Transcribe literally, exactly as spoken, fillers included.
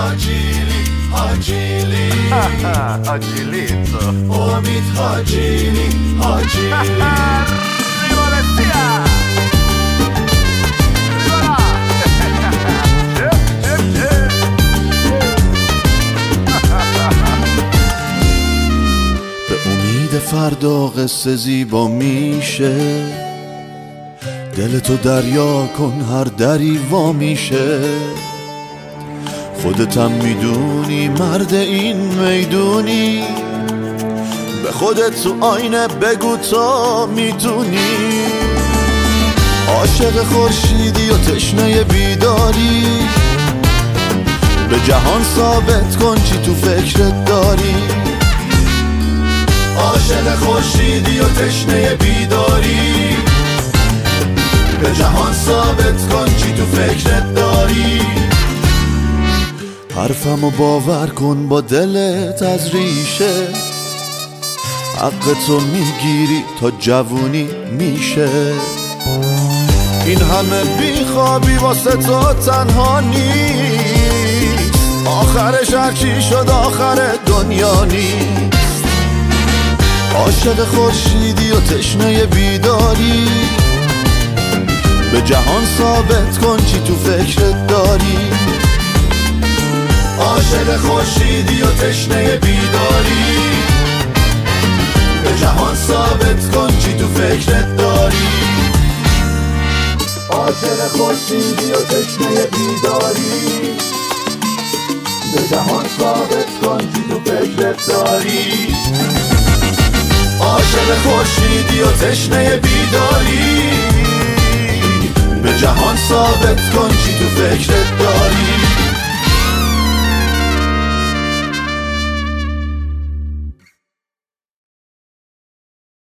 آجیلی آجیلی آجیلیتو امید آجیلی آجیلی به امید فردا قصه زیبا میشه، دلتو دریا کن هر دری وا میشه. خودتم میدونی مرد این میدونی، به خودت تو آینه بگو تا میتونی. عاشق خورشیدی و تشنه بیداری، به جهان ثابت کن چی تو فکرت داری. عاشق خورشیدی و تشنه بیداری، به جهان ثابت کن چی تو فکرت داری. حرفمو باور کن با دلت از ریشه، حقتو میگیری تا جوونی میشه. این همه بیخوابی واسه تو تنها نیست، آخرش هرچی شد آخر دنیا نیست. عاشق خورشیدی و تشنه بیداری، به جهان ثابت کن چی تو فکرت داری. عاشق خورشیدی و تشنه بیداری، به جهان ثابت کن چی تو فکرت داری. عاشق خورشیدی و تشنه بیداری، به جهان ثابت کن چی تو فکرت داری. عاشق خورشیدی و تشنه بیداری، به جهان ثابت کن چی تو فکرت داری.